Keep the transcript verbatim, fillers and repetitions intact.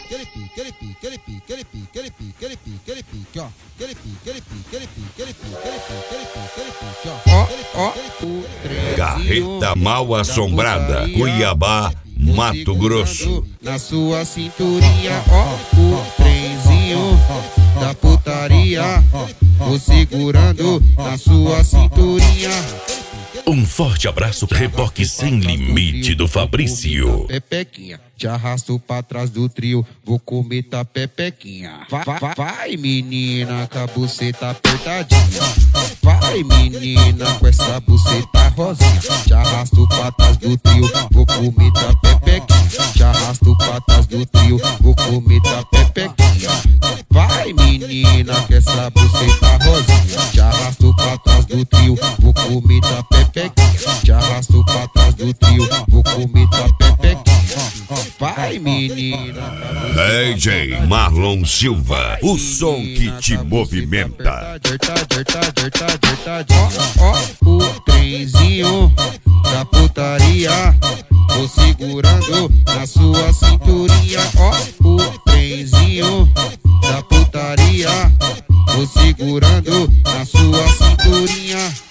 aquele pique, aquele pique, aquele pique, aquele pique, aquele pique, aquele pique, aquele pique, ó. Aquele pique, aquele pique, aquele pique, aquele pique, aquele pique, aquele pique, aquele pique, ó. Ó, ó. Carreta Mal Assombrada, Cuiabá, Mato Grosso. Na sua cinturinha, ó, o trenzinho da putaria. Vou segurando na sua cinturinha. Um forte abraço, Reboque Sem Limite do Fabrício. Pepequinha, te arrasto pra trás do trio, vou comer tua pepequinha. Vai, vai, vai, menina, com a buceta apertadinha. Vai, menina, com essa buceta rosinha. Te arrasto pra trás do trio, vou comer tua pepequinha. Te arrasto pra trás do trio, vou comer tua pepequinha. Vai, menina, com essa buceta rosinha. Te arrasto pra trás do trio, vou comer tua pepequinha. Te arrasto pra trás do trio, vou comer tua pepequinha. Vai, menina. D J Marlon Silva, o som que te movimenta. Ó, ó, o trenzinho da putaria. Vou segurando na sua cinturinha. Ó, o trenzinho da putaria. Vou segurando na sua cinturinha.